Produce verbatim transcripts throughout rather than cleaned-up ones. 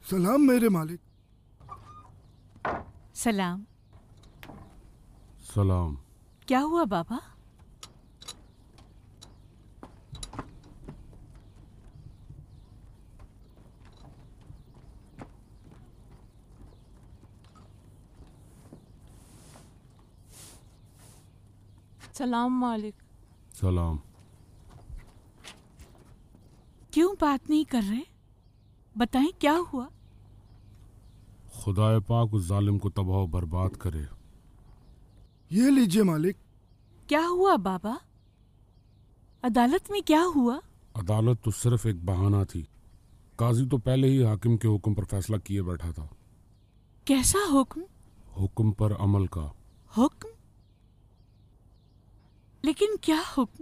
सलाम मेरे मालिक। सलाम। सलाम। क्या हुआ बाबा? सलाम मालिक। सलाम। क्यों बात नहीं कर रहे? बताएं क्या हुआ? खुदाए पाक उस जालिम को तबाह बर्बाद करे। ये लीजिए मालिक। क्या हुआ बाबा? अदालत में क्या हुआ? अदालत तो सिर्फ एक बहाना थी। काजी तो पहले ही हाकिम के हुक्म पर फैसला किए बैठा था। कैसा हुक्म? हुक्म पर अमल का। हुक्म? लेकिन क्या हुक्म?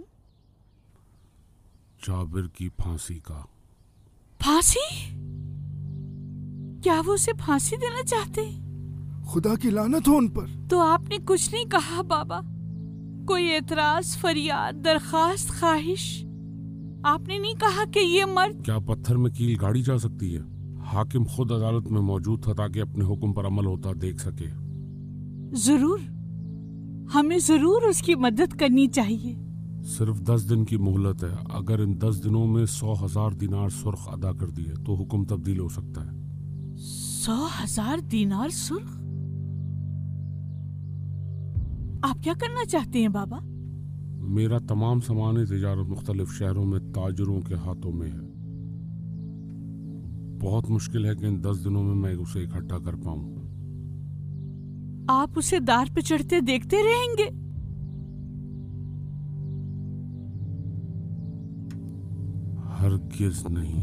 जाबिर की फांसी का। फांसी? क्या वो उसे फांसी देना चाहते? खुदा की लानत हो उन पर। तो आपने कुछ नहीं कहा बाबा? कोई एतराज, फरियाद, दरखास्त, ख्वाहिश? आपने नहीं कहा कि ये मर्द? क्या पत्थर में कील गाड़ी जा सकती है? हाकिम खुद अदालत में मौजूद था ताकि अपने हुक्म पर अमल होता देख सके। जरूर, हमें जरूर उसकी मदद करनी चाहिए। सिर्फ दस दिन की मोहलत है। अगर इन दस दिनों में सौ हजार दिनार सुर्ख अदा कर दिए तो हुक्म तब्दील हो सकता है। सौ हजार दिनार सुर्ख? आप क्या करना चाहते हैं बाबा? मेरा तमाम सामान तिजारत मुख्तलिफ शहरों में ताजरों के हाथों में है। बहुत मुश्किल है कि इन दस दिनों में मैं उसे इकट्ठा कर पाऊं। आप उसे दार पे चढ़ते देखते रहेंगे? हरगिज़ नहीं।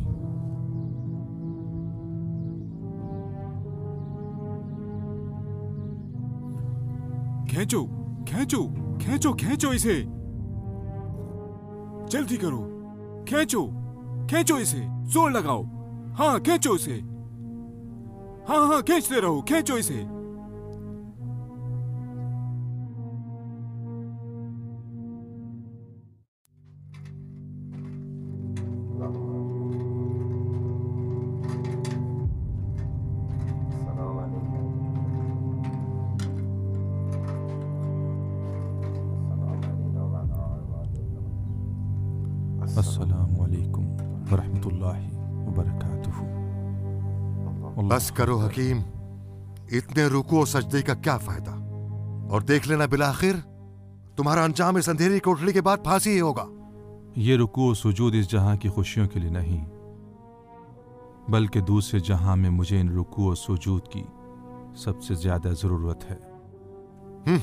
खींचो खींचो खींचो खींचो इसे, जल्दी करो, खींचो खींचो इसे, जोर लगाओ। हाँ खींचो इसे, हाँ हाँ खींचते रहो, खींचो इसे। अस्सलामु अलैकुम वरहमतुल्लाहि वबरकातुहू। बस करो हकीम, इतने रुकू और सजदे का क्या फायदा? और देख लेना बिलाखिर तुम्हारा अंजाम इस अंधेरी कोठरी के बाद फांसी ही होगा। ये रुकू और सुजूद इस जहां की खुशियों के लिए नहीं, बल्कि दूसरे जहां में मुझे इन रुकू और सुजूद की सबसे ज्यादा जरूरत है। हम्म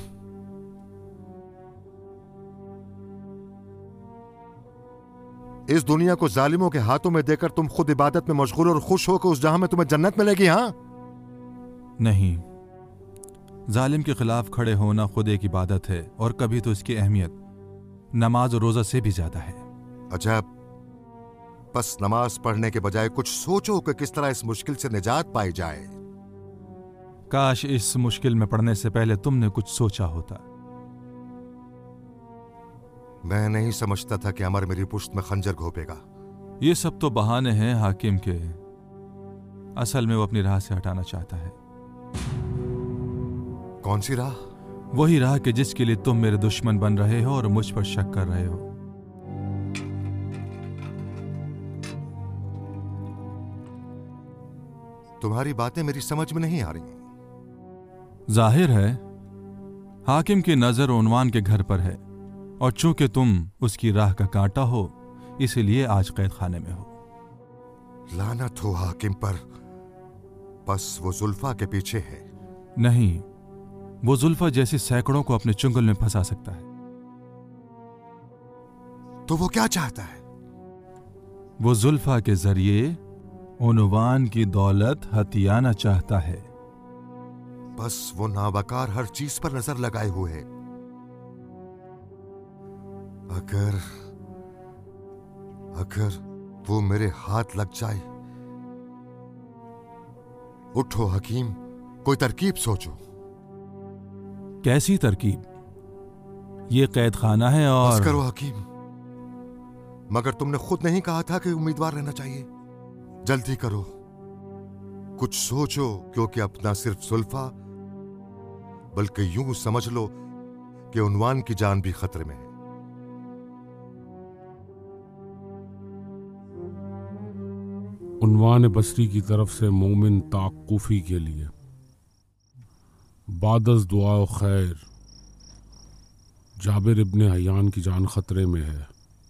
इस दुनिया को जालिमों के हाथों में देकर तुम खुद इबादत में मशगूल और खुश होकर उस जहां में तुम्हें जन्नत मिलेगी। हाँ नहीं, जालिम के खिलाफ खड़े होना खुद एक इबादत है, और कभी तो इसकी अहमियत नमाज और रोजा से भी ज्यादा है। अजब। बस नमाज पढ़ने के बजाय कुछ सोचो कि किस तरह इस मुश्किल से निजात पाई जाए। काश इस मुश्किल में पड़ने से पहले तुमने कुछ सोचा होता। मैं नहीं समझता था कि अमर मेरी पुश्त में खंजर घोंपेगा। ये सब तो बहाने हैं हाकिम के। असल में वो अपनी राह से हटाना चाहता है। कौन सी राह? वही राह कि जिसके लिए तुम मेरे दुश्मन बन रहे हो और मुझ पर शक कर रहे हो। तुम्हारी बातें मेरी समझ में नहीं आ रही। जाहिर है हाकिम की नजर उन्वान के घर पर है, और चूंकि तुम उसकी राह का कांटा हो, इसीलिए आज कैद खाने में हो। लानत हो हाकिम पर। बस वो जुल्फा के पीछे है। नहीं, वो जुल्फा जैसी सैकड़ों को अपने चुंगल में फंसा सकता है। तो वो क्या चाहता है? वो जुल्फा के जरिए उन्वान की दौलत हथियाना चाहता है। बस वो नावकार हर चीज पर नजर लगाए हुए है। अगर अगर वो मेरे हाथ लग जाए। उठो हकीम, कोई तरकीब सोचो। कैसी तरकीब? ये कैद खाना है और... बस करो हकीम, मगर तुमने खुद नहीं कहा था कि उम्मीदवार रहना चाहिए। जल्दी करो, कुछ सोचो, क्योंकि अपना सिर्फ सुल्फा बल्कि यूं समझ लो कि उन्वान की जान भी खतरे में है। उन्वान बसरी की तरफ से मोमिन ताक़ुफ़ी के लिए बादस दुआ खैर, जाबिर इब्ने हयान की जान खतरे में है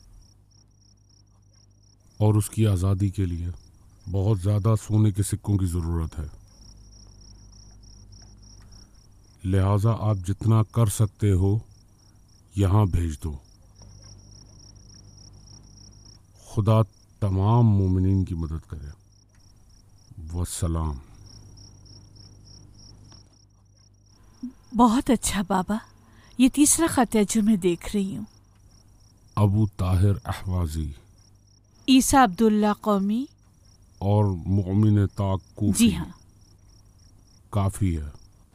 और उसकी आज़ादी के लिए बहुत ज़्यादा सोने के सिक्कों की ज़रूरत है। लिहाजा आप जितना कर सकते हो यहाँ भेज दो। खुदा तमाम मोमिनीन की मदद करे। वस्सलाम। बहुत अच्छा बाबा, ये तीसरा खत है जो मैं देख रही हूँ। अबू ताहिर अहवाजी ईसा अब्दुल्ला कौमी और मोमिन ताक़ुफ़ी। जी हाँ, काफ़ी है।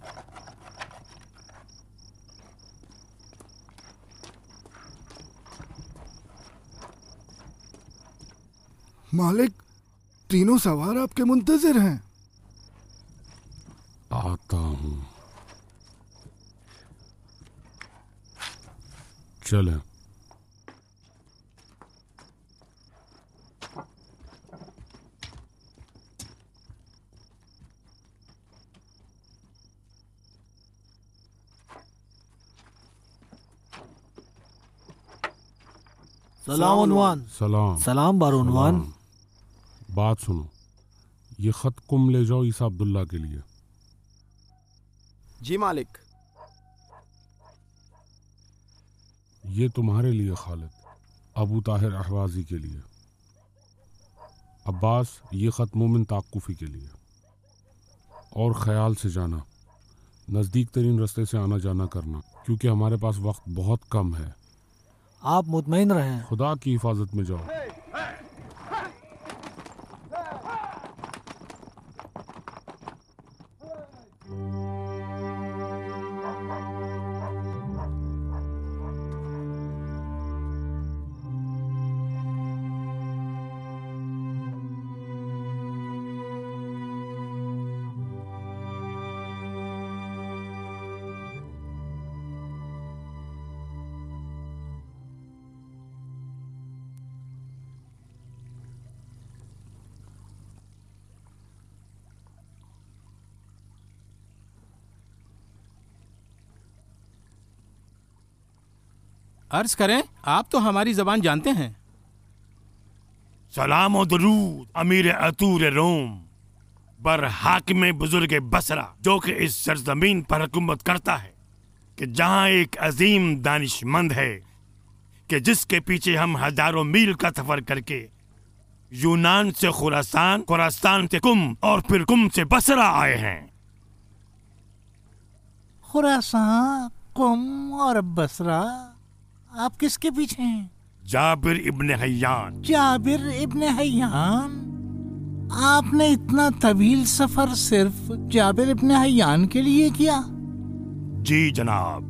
मालिक, तीनों सवार आपके मुंतजिर हैं। आता हूँ। चलें। सलाम उन्वान। सलाम। सलाम बार उन्वान। बात सुनो, ये खत कुम ले जाओ ईसा अब्दुल्ला के लिए। जी मालिक। ये तुम्हारे लिए खालिद, अबू ताहिर अहवाजी के लिए। अब्बास, ये खत मोमिन ताक़ुफ़ी के लिए। और ख्याल से जाना, नज़दीक तरीन रास्ते से आना जाना करना, क्योंकि हमारे पास वक्त बहुत कम है। आप मुतमईन रहें। खुदा की हिफाजत में जाओ। अर्ज करें, आप तो हमारी जबान जानते हैं। सलाम और दरूद अमीर अतूर रोम बर हाकिम बुजुर्ग बसरा, जो कि इस सरजमीन पर हुकूमत करता है, कि जहां एक अजीम दानिशमंद है कि जिसके पीछे हम हजारों मील का सफर करके यूनान से खुरासान, खुरासान से कुम और फिर कुम से बसरा आए हैं। खुरासान, कुम और बसरा, आप किसके पीछे हैं? Jabir ibne Hayyan. Jabir ibne Hayyan? आपने इतना तवील सफर सिर्फ जाबिर इब्ने हयान के लिए किया? जी जनाब।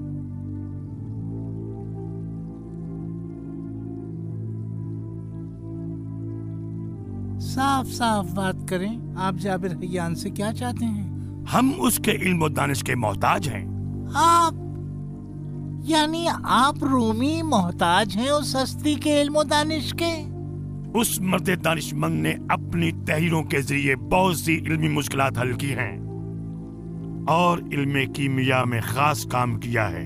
साफ साफ बात करें, आप जाबिर हयान से क्या चाहते हैं? हम उसके इल्म और दानिश के मोहताज हैं। आप यानी आप रूमी मोहताज हैं उस हस्ती के इल्म और दानिश के? उस मर्द दानिशमंद ने अपनी तहरीरों के जरिए बहुत सी इल्मी मुश्किलात हल की हैं और इल्म कीमिया में खास काम किया है।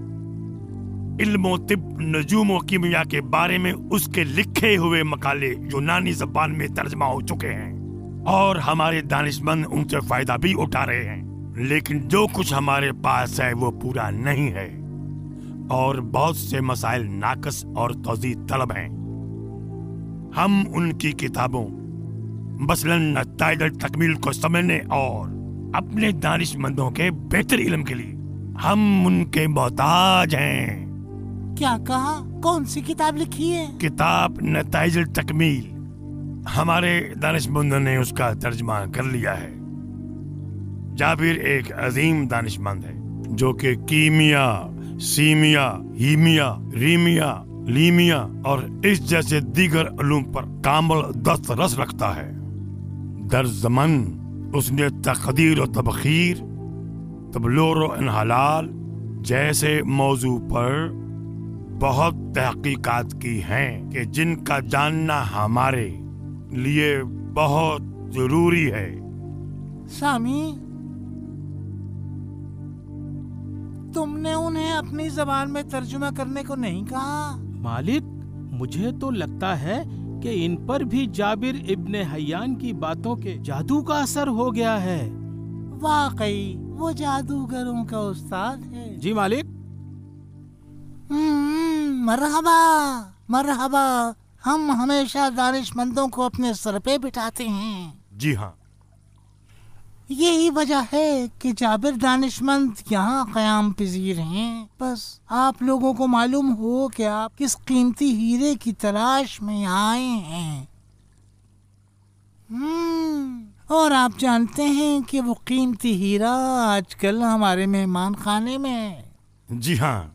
इल्म तिब, नजूम और कीमिया के बारे में उसके लिखे हुए मकाले यूनानी जबान में तर्जमा हो चुके हैं और हमारे दानिशमंद उनसे फायदा भी उठा रहे हैं। लेकिन जो कुछ हमारे पास है वो पूरा नहीं है और बहुत से मसाइल नाकस और तौज़ी तलब हैं। हम उनकी किताबों मसलन नताइज तकमील को समझने और अपने दानिशमंदों के बेहतर इल्म के लिए हम उनके मोहताज हैं। क्या कहा? कौन सी किताब लिखी है? किताब नताइज तकमील। हमारे दानिशमंदों ने उसका तर्जमा कर लिया है। जाबिर एक अजीम दानिशमंद है जो कि कीमिया, सीमिया, हीमिया, रीमिया, लीमिया और इस जैसे दीगर उलूम पर कामल दस्तरस रखता है। दर ज़मन उसने तकदीर और तबखीर, तबलोर और इनहलाल जैसे मौजू पर बहुत तहकीकात की हैं कि जिनका जानना हमारे लिए बहुत जरूरी है। सामी, तुमने उन्हें अपनी जबान में तर्जुमा करने को नहीं कहा? मालिक, मुझे तो लगता है कि इन पर भी जाबिर इब्ने हय्यान की बातों के जादू का असर हो गया है। वाकई वो जादूगरों का उस्ताद है। जी मालिक। हम्म, मरहबा मरहबा। हम हमेशा दानिशमंदों को अपने सर पे बिठाते हैं। जी हाँ, यही वजह है कि जाबिर दानिशमंद यहाँ क़याम पजीर हैं। बस आप लोगों को मालूम हो कि आप किस कीमती हीरे की तलाश में आए हैं। हम्म, और आप जानते हैं कि वो कीमती हीरा आजकल हमारे मेहमान खाने में है। जी हाँ,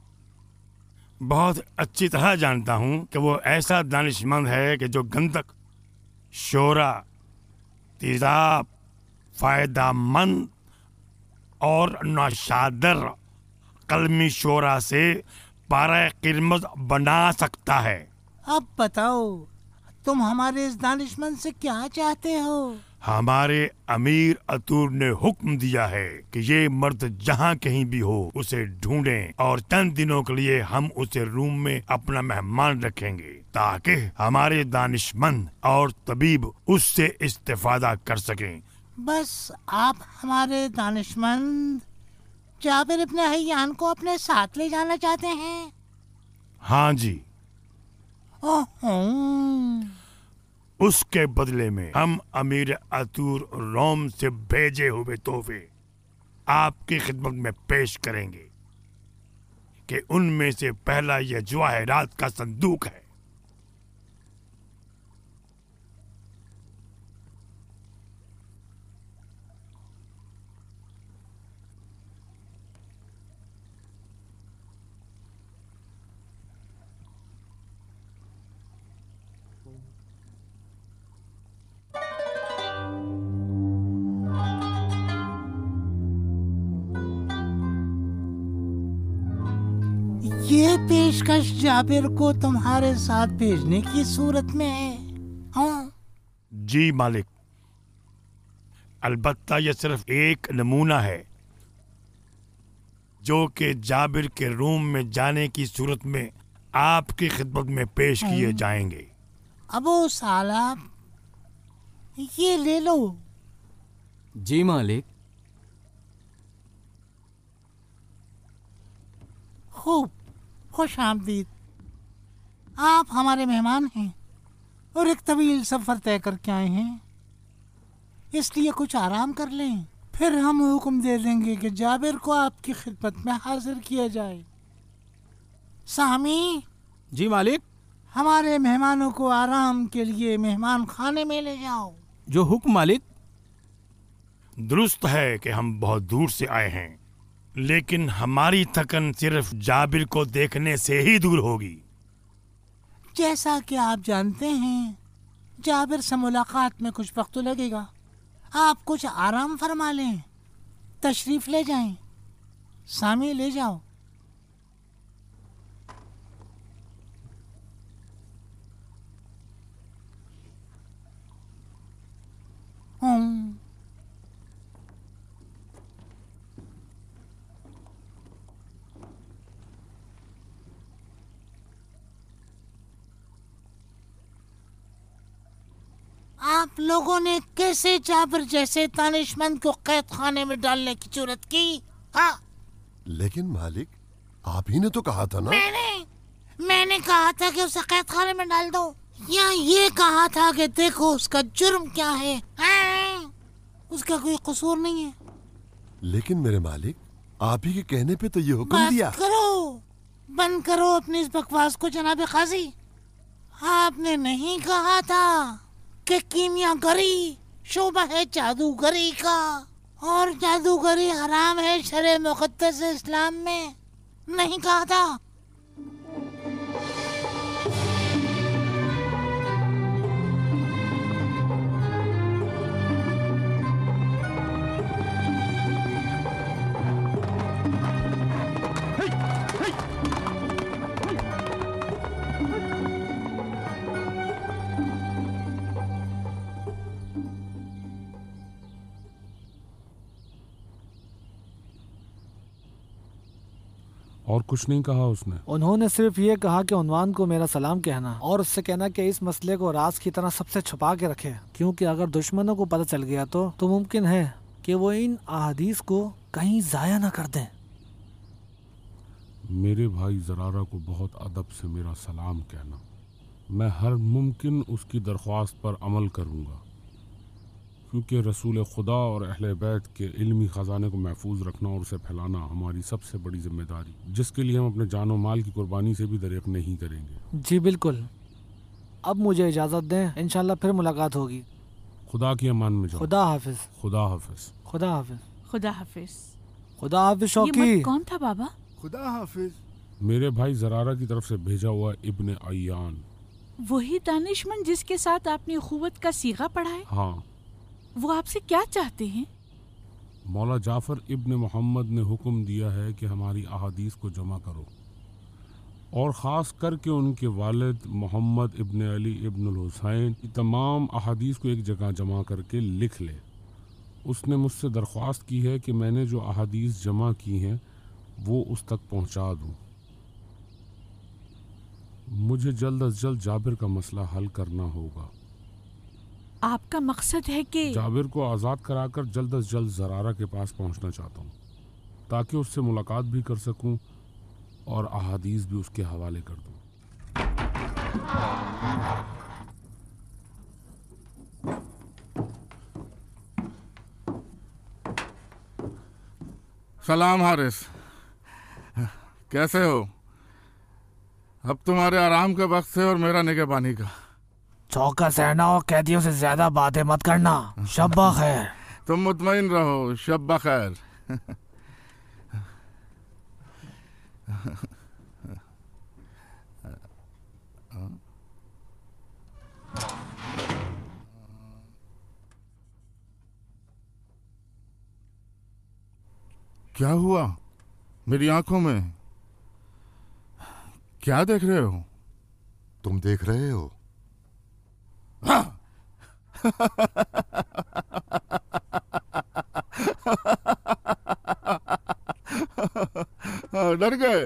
बहुत अच्छी तरह जानता हूँ कि वो ऐसा दानिशमंद है कि जो गंधक, शोरा, तेजाब, फायदामंद और नौशादर कलमी शोरा से पारा किरमत बना सकता है। अब बताओ, तुम हमारे इस दानिशमंद से क्या चाहते हो? हमारे अमीर अतूर ने हुक्म दिया है कि ये मर्द जहाँ कहीं भी हो उसे ढूंढें और चंद दिनों के लिए हम उसे रूम में अपना मेहमान रखेंगे ताकि हमारे दानिशमंद और तबीब उससे इस्तेफादा कर सकें। बस आप हमारे दानिशमंद जाबिर इब्ने हय्यान को अपने साथ ले जाना चाहते हैं? हाँ जी। ओह, उसके बदले में हम अमीर अतूर रोम से भेजे हुए तोहफे आपकी खिदमत में पेश करेंगे कि उनमें से पहला यह जवाहरात का संदूक है। ये पेशकश जाबिर को तुम्हारे साथ भेजने की सूरत में है। हाँ जी मालिक, अलबत्ता यह सिर्फ एक नमूना है जो कि जाबिर के रूम में जाने की सूरत में आपकी खिदमत में पेश किए जाएंगे। अबू सालाब, ये ले लो। जी मालिक। खूब, खुश आमदीद। आप हमारे मेहमान हैं और एक तवील सफर तय करके आए हैं, इसलिए कुछ आराम कर लें, फिर हम हुक्म दे देंगे कि जाबिर को आपकी खिदमत में हाजिर किया जाए। सामी। जी मालिक। हमारे मेहमानों को आराम के लिए मेहमान खाने में ले जाओ। जो हुक्म मालिक। दुरुस्त है कि हम बहुत दूर से आए हैं, लेकिन हमारी थकन सिर्फ जाबिर को देखने से ही दूर होगी। जैसा कि आप जानते हैं, जाबिर से मुलाकात में कुछ वक्त तो लगेगा। आप कुछ आराम फरमा लें, तशरीफ ले जाएं। सामी, ले जाओ। हम्म आप लोगों ने कैसे जाबिर जैसे दानिशमंद को कैद खाने में डालने की जरूरत की? हाँ, लेकिन मालिक, आप ही ने तो कहा था ना। मैंने मैंने कहा था कि उसे कैद खाने में डाल दो, या ये कहा था कि देखो उसका जुर्म क्या है? हाँ, उसका कोई कसूर नहीं है। लेकिन मेरे मालिक, आप ही के कहने पे तो ये हुक्म दिया। करो, बंद करो अपनी इस बकवास को जनाब काजी। आपने नहीं कहा था कि कीमियागरी शोभा है जादूगरी का और जादूगरी हराम है शरे मुक़द्दस इस्लाम में? नहीं कहा था? और कुछ नहीं कहा उसने? उन्होंने सिर्फ ये कहा कि उन्वान को मेरा सलाम कहना और उससे कहना कि इस मसले को राज की तरह सबसे छुपा के रखे, क्योंकि अगर दुश्मनों को पता चल गया तो तो मुमकिन है कि वो इन अहादीस को कहीं जाया न कर दें। मेरे भाई ज़रारा को बहुत अदब से मेरा सलाम कहना। मैं हर मुमकिन उसकी दरख्वास्त पर अमल करूँगा, क्योंकि रसूल खुदा और अहले बैत के इल्मी ख़जाने को महफूज रखना और उसे फैलाना हमारी सबसे बड़ी जिम्मेदारी, जिसके लिए हम अपने जान और माल की कुर्बानी से भी दरिक नहीं करेंगे। जी बिल्कुल। अब मुझे इजाज़त दें, इंशाल्लाह फिर मुलाकात होगी। खुदा की अमान में जाओ। खुदा हाफिज। खुदा हाफिज। खुदा हाफिज। खुदा हाफिज। खुदा हाफिज। शौकी, ये मर्द कौन था बाबा? खुदा हाफिज। मेरे भाई ज़रारा की तरफ से भेजा हुआ इब्ने अय्यान। वही दानिशमंद जिसके साथ आपने अखुवत का सीगा पढ़ा है? हाँ। वो आपसे क्या चाहते हैं? मौला जाफर इब्ने मोहम्मद ने हुक्म दिया है कि हमारी अहादीस को जमा करो और ख़ास करके उनके वालिद Mohammad ibne Ali ibnul Hussain की तमाम अहादीस को एक जगह जमा करके लिख ले। उसने मुझसे दरख्वास्त की है कि मैंने जो अहादीस जमा की हैं वो उस तक पहुंचा दूं। मुझे जल्द अज जल्द जाबिर का मसला हल करना होगा। आपका मकसद है कि जाबिर को आज़ाद कराकर जल्द अज जल्द ज़रारा के पास पहुंचना चाहता हूं, ताकि उससे मुलाकात भी कर सकूं और अहादीस भी उसके हवाले कर दूं। सलाम हारिस, कैसे हो? अब तुम्हारे आराम का वक्त है और मेरा निगहबानी का। चौकस रहना और कैदियों से ज्यादा बातें मत करना। शब्बा खैर। तुम मुतमईन रहो। शब्बा खैर। क्या हुआ? मेरी आंखों में क्या देख रहे हो? तुम देख रहे हो? डर गए?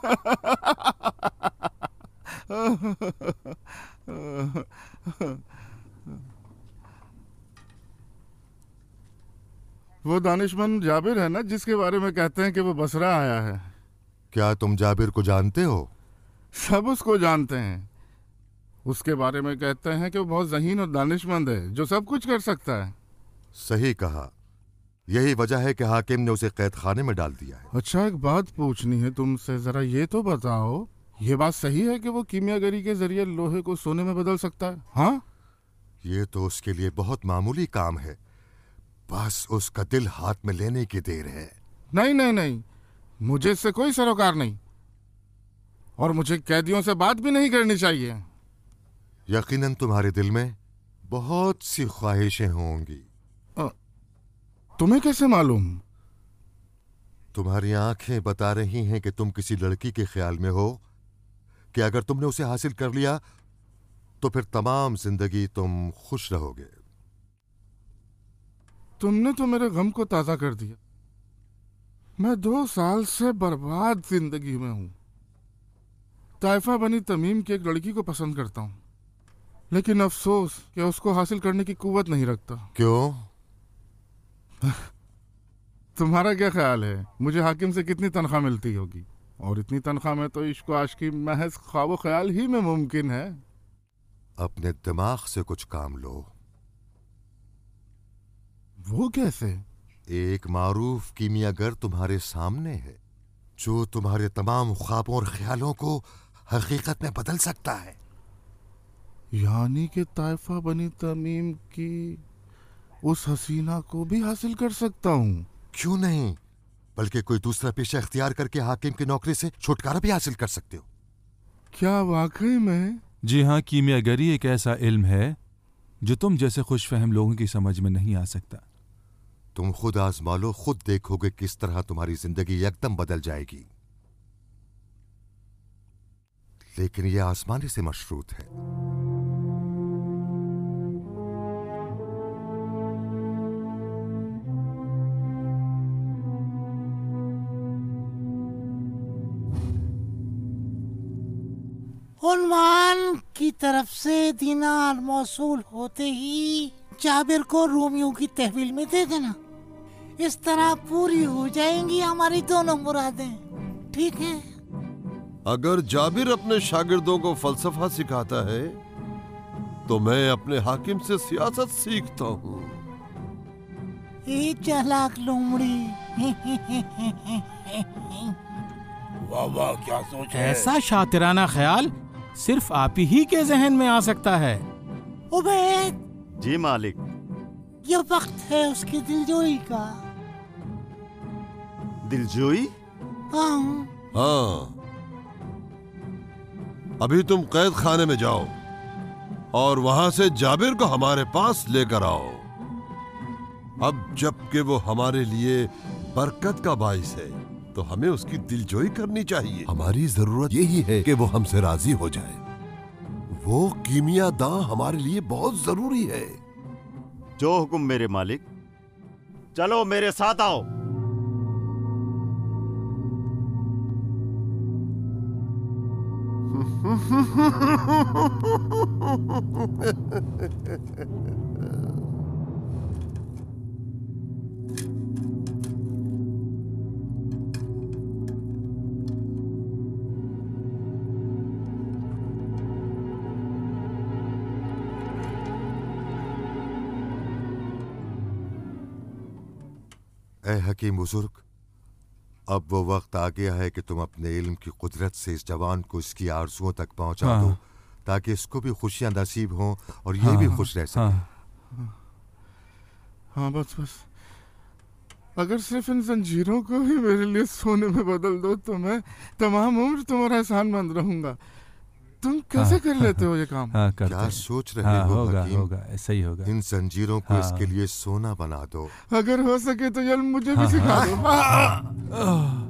वो दानिशमंद जाबिर है ना, जिसके बारे में कहते हैं कि वो बसरा आया है। क्या तुम जाबिर को जानते हो? सब उसको जानते हैं। उसके बारे में कहते हैं कि वो बहुत ज़हीन और दानिशमंद है, जो सब कुछ कर सकता है। सही कहा। यही वजह है कि हाकिम ने उसे कैद खाने में डाल दिया है। अच्छा, एक बात पूछनी है तुमसे, जरा ये तो बताओ, ये बात सही है कि वो कीमियागरी के जरिए लोहे को सोने में बदल सकता है? हाँ, ये तो उसके लिए बहुत मामूली काम है, बस उसका दिल हाथ में लेने की देर है। नहीं नहीं नहीं, मुझे इससे कोई सरोकार नहीं, और मुझे कैदियों से बात भी नहीं करनी चाहिए। यकीनन तुम्हारे दिल में बहुत सी ख्वाहिशें होंगी। आ, तुम्हें कैसे मालूम? तुम्हारी आंखें बता रही हैं कि तुम किसी लड़की के ख्याल में हो कि अगर तुमने उसे हासिल कर लिया तो फिर तमाम जिंदगी तुम खुश रहोगे। तुमने तो मेरे गम को ताजा कर दिया। मैं दो साल से बर्बाद जिंदगी में हूं। ताइफा बनी तमीम की एक लड़की को पसंद करता हूं, लेकिन अफसोस कि उसको हासिल करने की कुव्वत नहीं रखता। क्यों? तुम्हारा क्या ख्याल है, मुझे हाकिम से कितनी तनख्वाह मिलती होगी? और इतनी तनख्वाह में तो इश्क आशिकी महज ख्वाब ख्याल ही में मुमकिन है। अपने दिमाग से कुछ काम लो। वो कैसे? एक मारूफ कीमियागर तुम्हारे सामने है, जो तुम्हारे तमाम ख्वाबों और ख्यालों को हकीकत में बदल सकता है। यानी कि ताइफा बनी तमीम की उस हसीना को भी हासिल कर सकता हूँ? क्यों नहीं, बल्कि कोई दूसरा पेशा इख्तियार करके हाकिम की नौकरी से छुटकारा भी हासिल कर सकते हो। क्या वाकई में? जी हाँ, कीमियागरी एक ऐसा इल्म है जो तुम जैसे खुशफहम लोगों की समझ में नहीं आ सकता। तुम खुद आजमा लो, खुद देखोगे किस तरह तुम्हारी जिंदगी एकदम बदल जाएगी। लेकिन यह आसमानी से मशरूत है। उन्वान की तरफ से दीनार मौसूल होते ही जाबिर को रोमियो की तहवील में दे देना। इस तरह पूरी हो जाएंगी हमारी दोनों मुरादें, ठीक है? अगर जाबिर अपने शागिर्दों को फलसफा सिखाता है तो मैं अपने हाकिम से सियासत सीखता हूँ। ए चालाक लोमड़ी। वाह वाह, क्या सोच है? ऐसा शातिराना ख्याल सिर्फ आप ही के जहन में आ सकता है। उबैद। जी मालिक। ये वक्त है उसकी दिलजोई का। दिलजोई? हाँ। हाँ, अभी तुम कैद खाने में जाओ और वहां से जाबिर को हमारे पास लेकर आओ। अब जबकि वो हमारे लिए बरकत का बाइस है तो हमें उसकी दिलजोई करनी चाहिए। हमारी जरूरत यही है कि वो हमसे राजी हो जाए। वो कीमिया दां हमारे लिए बहुत जरूरी है। जो हुक्म मेरे मालिक। चलो मेरे साथ आओ। ए हकीम बुजुर्ग, अब वो वक्त आ गया है कि तुम अपने इल्म की कुदरत से इस जवान को इसकी आरज़ुओं तक पहुंचा हाँ। दो ताकि इसको भी खुशियां नसीब हों और ये हाँ, भी खुश रह सके। हाँ, हाँ बस बस, अगर सिर्फ इन जंजीरों को ही मेरे लिए सोने में बदल दो तो मैं तमाम उम्र तुम्हारा एहसानमंद रहूंगा। तुम कैसे हाँ, कर लेते हो ये काम? हाँ, करते क्या हैं। सोच रहे हाँ, हो होगा, हकीम? होगा, ऐसा ही होगा। इन जंजीरों को हाँ। इसके लिए सोना बना दो। अगर हो सके तो ये मुझे हाँ, भी सिखा हाँ। दो। हाँ।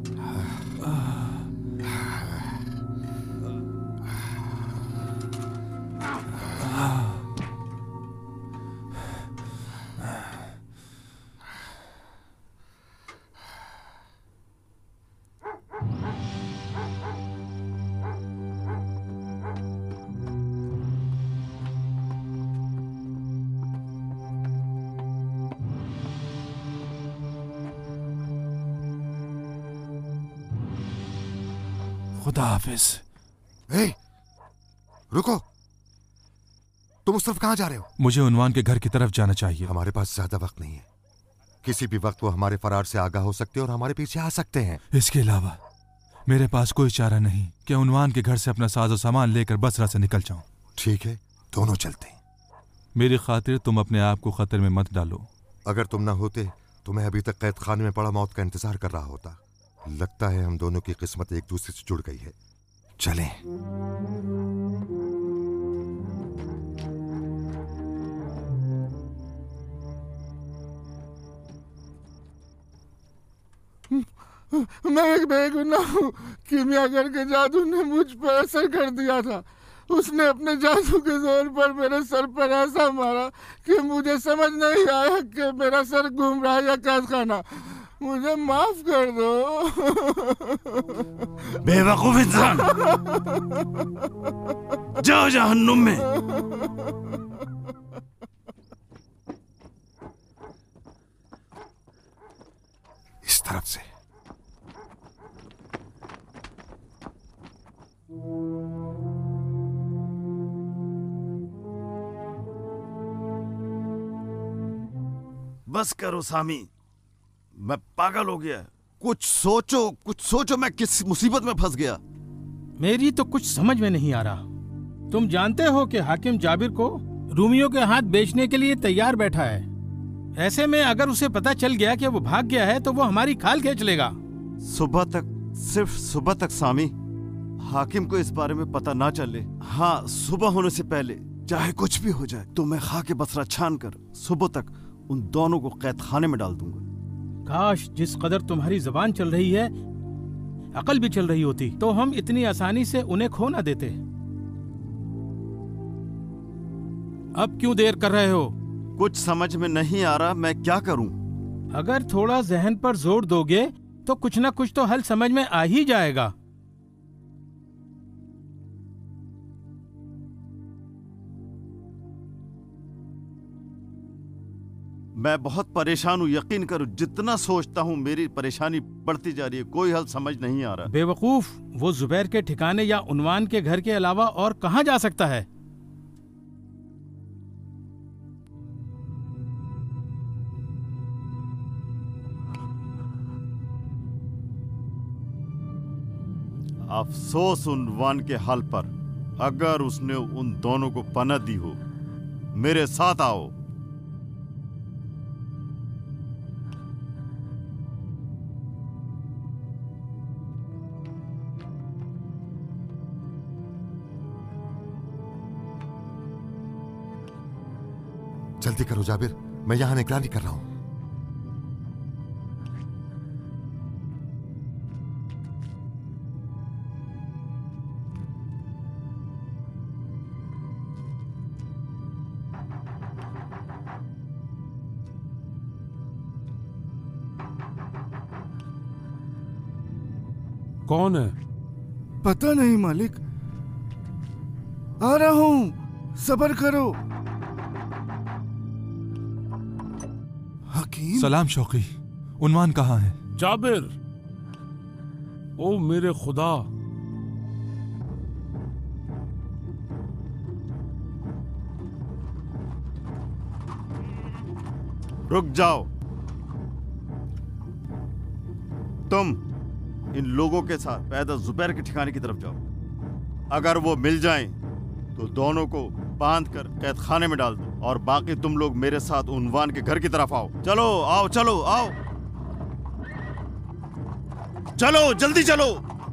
खुदा हाफिज। ए, रुको, तुम उस तरफ कहां जा रहे हो? मुझे उन्वान के घर की तरफ जाना चाहिए। हमारे पास ज्यादा वक्त नहीं है। किसी भी वक्त वो हमारे फरार से आगाह हो सकते हैं और हमारे पीछे आ सकते हैं। इसके अलावा मेरे पास कोई चारा नहीं कि उन्वान के घर से अपना साजो सामान लेकर बसरा से निकल जाऊं। ठीक है, दोनों चलते हैं। मेरी खातिर तुम अपने आप को खतरे में मत डालो। अगर तुम ना होते तो मैं अभी तक कैद खाने में पड़ा मौत का इंतजार कर रहा होता। लगता है हम दोनों की किस्मत एक दूसरे से जुड़ गई है। चलें। मैं एक बेगुनाह हूँ। कीमियागर के जादू ने मुझ पर असर कर दिया था। उसने अपने जादू के जोर पर मेरे सर पर ऐसा मारा कि मुझे समझ नहीं आया कि मेरा सर घूम रहा है या कैद खाना। मुझे माफ कर दो। बेवकूफ इंसान, जाओ जहन्नुम में। इस तरफ से। बस करो सामी, मैं पागल हो गया। कुछ सोचो, कुछ सोचो, मैं किस मुसीबत में फंस गया। मेरी तो कुछ समझ में नहीं आ रहा। तुम जानते हो कि हाकिम जाबिर को रूमियों के हाथ बेचने के लिए तैयार बैठा है। ऐसे में अगर उसे पता चल गया कि वो भाग गया है तो वो हमारी खाल खींच लेगा। सुबह तक, सिर्फ सुबह तक सामी, हाकिम को इस बारे में पता ना चले। हाँ, सुबह होने से पहले चाहे कुछ भी हो जाए तो मैं खाके बसरा छान कर सुबह तक उन दोनों को कैद खाने में डाल दूंगा। काश जिस कदर तुम्हारी जबान चल रही है अकल भी चल रही होती तो हम इतनी आसानी से उन्हें खो ना देते। अब क्यों देर कर रहे हो? कुछ समझ में नहीं आ रहा, मैं क्या करूं? अगर थोड़ा जहन पर जोर दोगे तो कुछ ना कुछ तो हल समझ में आ ही जाएगा। मैं बहुत परेशान हूँ, यकीन करो। जितना सोचता हूँ मेरी परेशानी बढ़ती जा रही है, कोई हल समझ नहीं आ रहा। बेवकूफ, वो जुबैर के ठिकाने या उन्वान के घर के अलावा और कहाँ जा सकता है? अफसोस उन्वान के हाल पर। अगर उसने उन दोनों को पनाह दी हो, मेरे साथ आओ। जल्दी करो जाबिर, मैं यहां निगरानी कर रहा हूं। कौन है? पता नहीं मालिक, आ रहा हूं, सब्र करो। हकीम। सलाम शौकी, उन्वान कहाँ है? जाबिर, ओ मेरे खुदा। रुक जाओ। तुम इन लोगों के साथ पैदल जुबैर के ठिकाने की तरफ जाओ। अगर वो मिल जाएं तो दोनों को बांध कर कैद खाने में डाल दो, और बाकी तुम लोग मेरे साथ उन्वान के घर की तरफ आओ। चलो आओ, चलो आओ, चलो जल्दी चलो।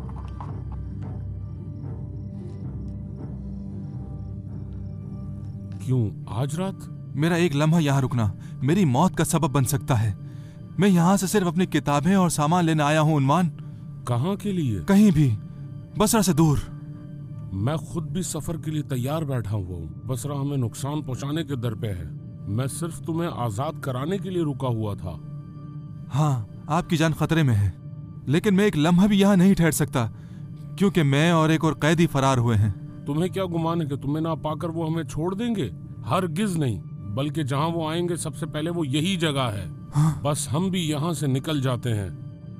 क्यों आज रात? मेरा एक लम्हा यहाँ रुकना मेरी मौत का सबब बन सकता है। मैं यहाँ से सिर्फ अपनी किताबें और सामान लेने आया हूँ उन्वान। कहाँ के लिए? कहीं भी, बसरा से दूर। मैं खुद भी सफर के लिए तैयार बैठा हुआ हूँ। बसरा हमें नुकसान पहुँचाने के दर पे है। मैं सिर्फ तुम्हें आजाद कराने के लिए रुका हुआ था। हाँ, आपकी जान खतरे में है, लेकिन मैं एक लम्हा भी यहाँ नहीं ठहर सकता, क्योंकि मैं और एक और कैदी फरार हुए हैं। तुम्हें क्या गुमान है कि तुम्हें ना पाकर वो हमें छोड़ देंगे? हरगिज नहीं, बल्कि जहाँ वो आएंगे सबसे पहले वो यही जगह है। हाँ? बस हम भी यहाँ से निकल जाते हैं।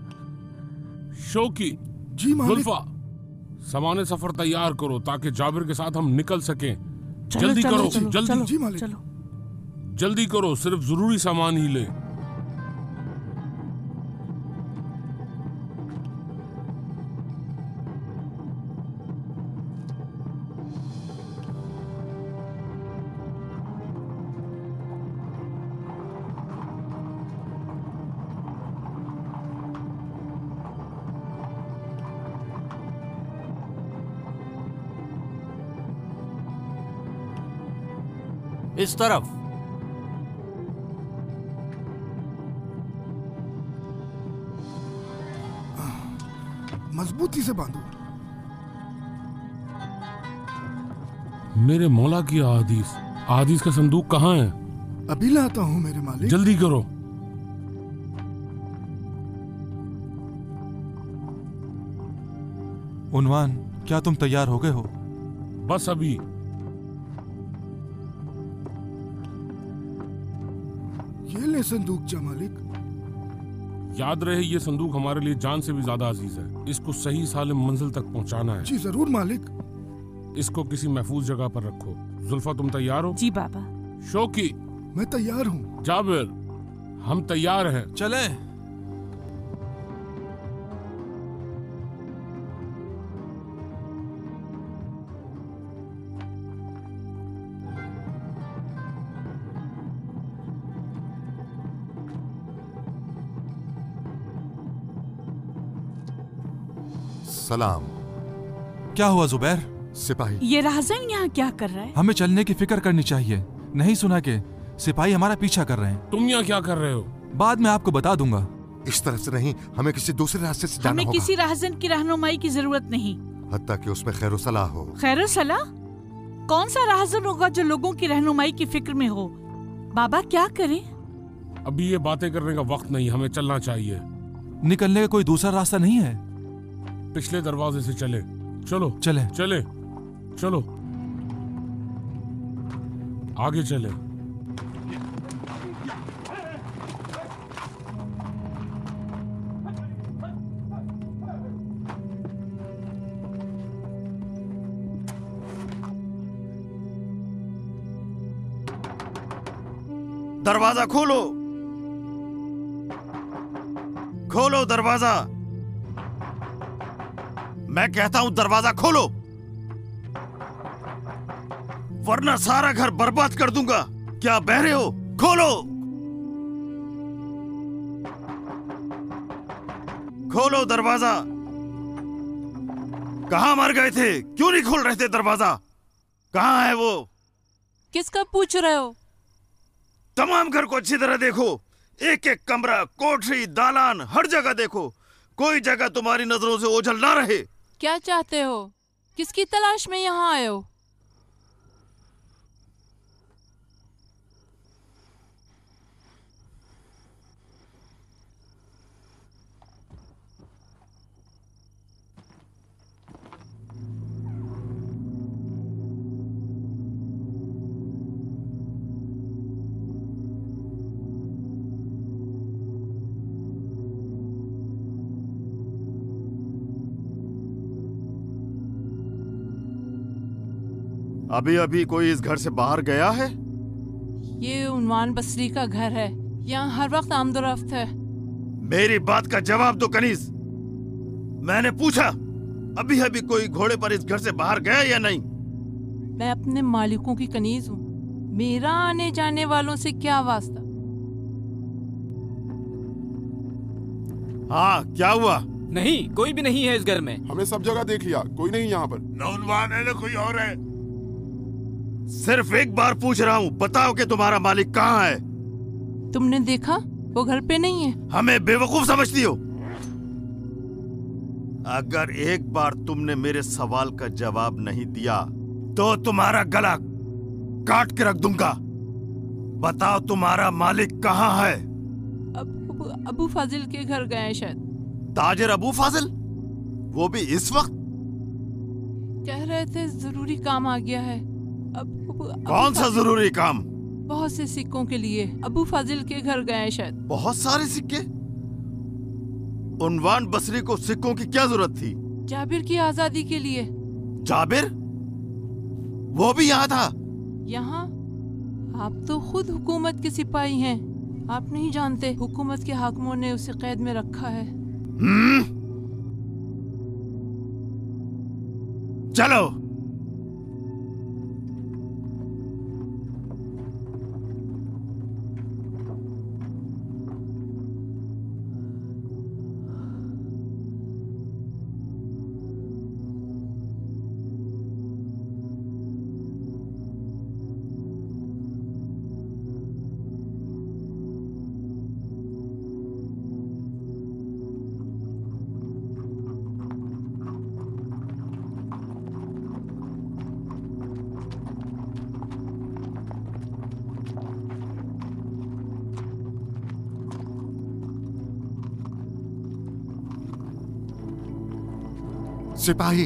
शौकी, जी मालिक। जुल्फा, सामाने सफर तैयार करो ताकि जाबिर के साथ हम निकल सकें। चलो, जल्दी चलो, करो, चलो, जल्दी चलो, जी मालिक। चलो। जल्दी करो, सिर्फ जरूरी सामान ही ले। इस तरफ। मजबूती से बांधो। मेरे मौला की अहादीस, अहादीस का संदूक कहाँ है? अभी लाता हूँ मेरे मालिक। जल्दी करो। उन्वान, क्या तुम तैयार हो गए हो? बस अभी। ये ले संदूक जा मालिक। याद रहे, ये संदूक हमारे लिए जान से भी ज्यादा अजीज है। इसको सही सालिम मंजिल तक पहुंचाना है। जी जरूर मालिक। इसको किसी महफूज जगह पर रखो। जुल्फा, तुम तैयार हो? जी बाबा। शौकी, मैं तैयार हूँ। जाबिर, हम तैयार हैं। चले। सलाम। क्या हुआ जुबैर? सिपाही। ये राजन यहाँ क्या कर रहा है? हमें चलने की फिक्र करनी चाहिए। नहीं सुना के सिपाही हमारा पीछा कर रहे हैं। तुम यहाँ क्या कर रहे हो? बाद में आपको बता दूंगा। इस तरफ से नहीं, हमें किसी दूसरे रास्ते से जाना हमें होगा। किसी राहजन की रहनुमाई की जरूरत नहीं। हत्ता कि उसमें खैर सलाह हो। खैर सलाह? कौन सा राहजन होगा जो लोगों की रहनुमाई की फिक्र में हो? बाबा क्या करें? अभी ये बातें करने का वक्त नहीं, हमें चलना चाहिए। निकलने का कोई दूसरा रास्ता नहीं है? पिछले दरवाजे से चले। चलो चले चले चलो, आगे चले। दरवाजा खोलो, खोलो दरवाजा। मैं कहता हूं दरवाजा खोलो, वरना सारा घर बर्बाद कर दूंगा। क्या बहरे हो? खोलो, खोलो दरवाजा। कहां मर गए थे? क्यों नहीं खोल रहे थे दरवाजा? कहां है वो? किसका पूछ रहे हो? तमाम घर को अच्छी तरह देखो, एक एक कमरा, कोठरी, दालान, हर जगह देखो। कोई जगह तुम्हारी नजरों से ओझल ना रहे। क्या चाहते हो? किसकी तलाश में यहाँ आए हो? अभी अभी कोई इस घर से बाहर गया है? ये उन्वान बसरी का घर है, यहाँ हर वक्त आमदोरफ्त है। मेरी बात का जवाब दो कनीज। मैंने पूछा अभी अभी कोई घोड़े पर इस घर से बाहर गया या नहीं? मैं अपने मालिकों की कनीज हूँ, मेरा आने जाने वालों से क्या वास्ता? हाँ, क्या हुआ? नहीं, कोई भी नहीं है इस घर में। हमने सब जगह देख लिया, कोई नहीं यहाँ पर। न उन्वान है न कोई और है। सिर्फ एक बार पूछ रहा हूँ, बताओ कि तुम्हारा मालिक कहाँ है? तुमने देखा? वो घर पे नहीं है। हमें बेवकूफ समझती हो? अगर एक बार तुमने मेरे सवाल का जवाब नहीं दिया तो तुम्हारा गला काट के रख दूंगा। बताओ तुम्हारा मालिक कहाँ है? अबू, अबू फाजिल के घर गए हैं शायद। ताजिर अबू फाजिल? वो भी इस वक्त? कह रहे थे जरूरी काम आ गया है। अब, अब, कौन सा जरूरी काम? बहुत से सिक्कों के लिए अबू फाजिल के घर गए हैं शायद। बहुत सारे सिक्के? उन्वान बसरी को सिक्कों की क्या जरूरत थी? जाबिर की आजादी के लिए। जाबिर? वो भी यहाँ था? यहाँ? आप तो खुद हुकूमत के सिपाही हैं। आप नहीं जानते हुकूमत के हाकिमों ने उसे कैद में रखा है। हम्म? चलो। सिपाही,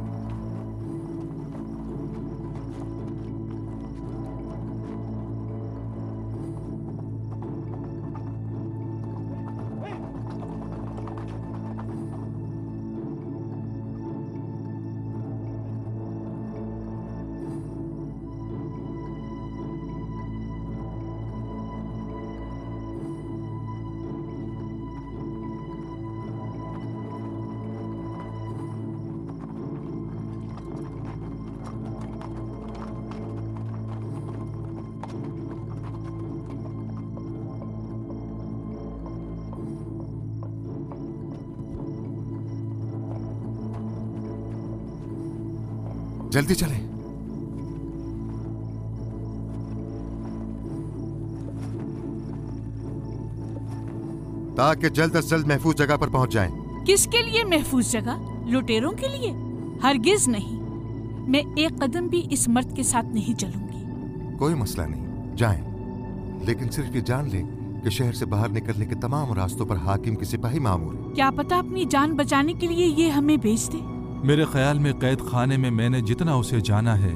जल्दी चलें। ताकि जल्द से जल्द महफूज जगह पर पहुंच जाएं। किसके लिए महफूज जगह? लुटेरों के लिए? हरगिज नहीं। मैं एक कदम भी इस मर्द के साथ नहीं चलूंगी। कोई मसला नहीं, जाएं। लेकिन सिर्फ ये जान लें कि शहर से बाहर निकलने के तमाम रास्तों पर हाकिम के सिपाही मामूर हैं। क्या पता अपनी जान बचाने के लिए ये हमें भेज दे। मेरे ख्याल में कैद खाने में मैंने जितना उसे जाना है,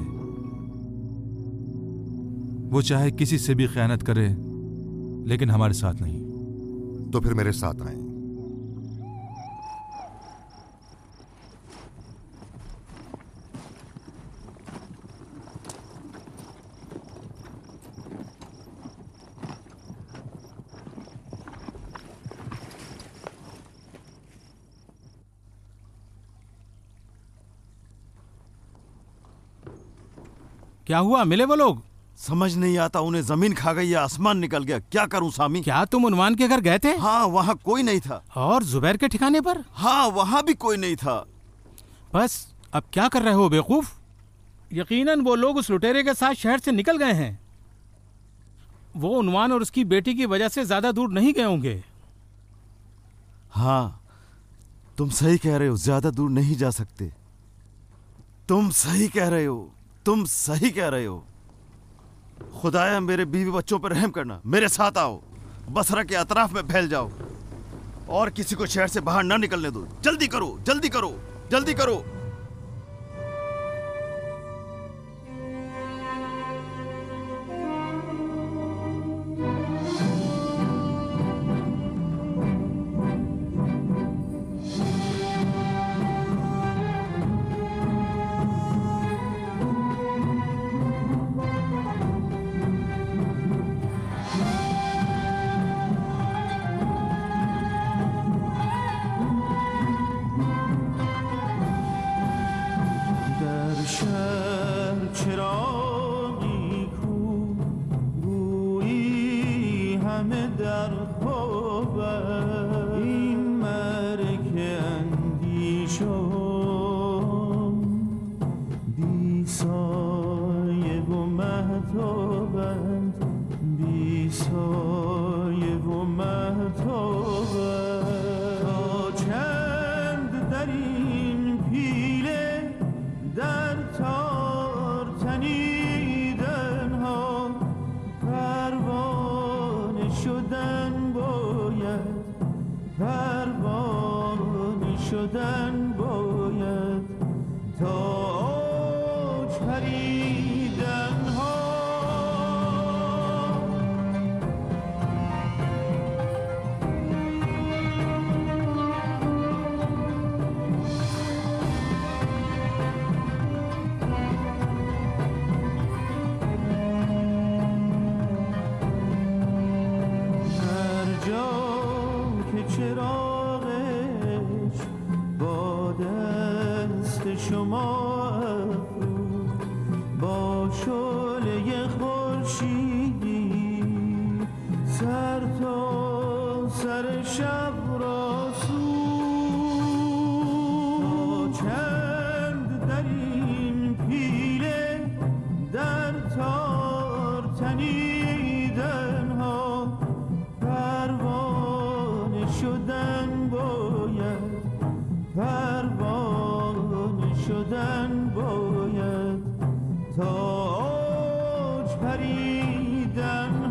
वो चाहे किसी से भी खयानत करे, लेकिन हमारे साथ नहीं। तो फिर मेरे साथ आए। क्या हुआ? मिले वो लोग? समझ नहीं आता, उन्हें जमीन खा गई या आसमान निकल गया। क्या करूं सामी? क्या तुम उन्वान के घर गए थे? हाँ, वहाँ कोई नहीं था। और जुबैर के ठिकाने पर? हाँ, वहाँ भी कोई नहीं था। बस अब क्या कर रहे हो बेवकूफ? यकीनन वो लोग उस लुटेरे के साथ शहर से निकल गए हैं। वो उन्वान और उसकी बेटी की वजह से ज्यादा दूर नहीं गए होंगे। हाँ, तुम सही कह रहे हो, ज्यादा दूर नहीं जा सकते। तुम सही कह रहे हो, तुम सही कह रहे हो। खुदाया मेरे बीवी बच्चों पर रहम करना। मेरे साथ आओ, बसरा के अतराफ में फैल जाओ और किसी को शहर से बाहर ना निकलने दो। जल्दी करो, जल्दी करो, जल्दी करो। تا اوج پریدن